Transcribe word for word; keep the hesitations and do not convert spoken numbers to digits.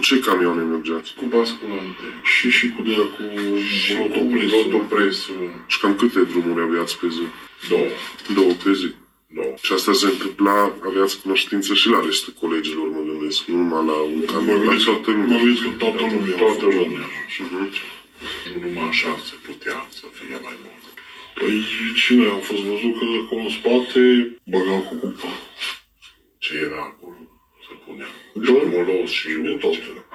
ce camioane mergeați? Cu basculante. Și și cu de cu Și cu rotopresul. rotopresul. Și cam câte drumuri aveați pe zi? Două. Două pe zi. Două. Și asta se întâmpla, aveați cunoștință și la restul colegilor, mă gândesc, nu numai la un Mă camion, la gândesc că toată mă lumea. gândesc că toată lumea. Toată lumea. Mhm. Nu numai așa se putea să fie mai mult. Păi cine am fost văzut că acolo în spate băgam cu cupa. Ce era acolo? Se punea. Da. Molos și De orice. tot.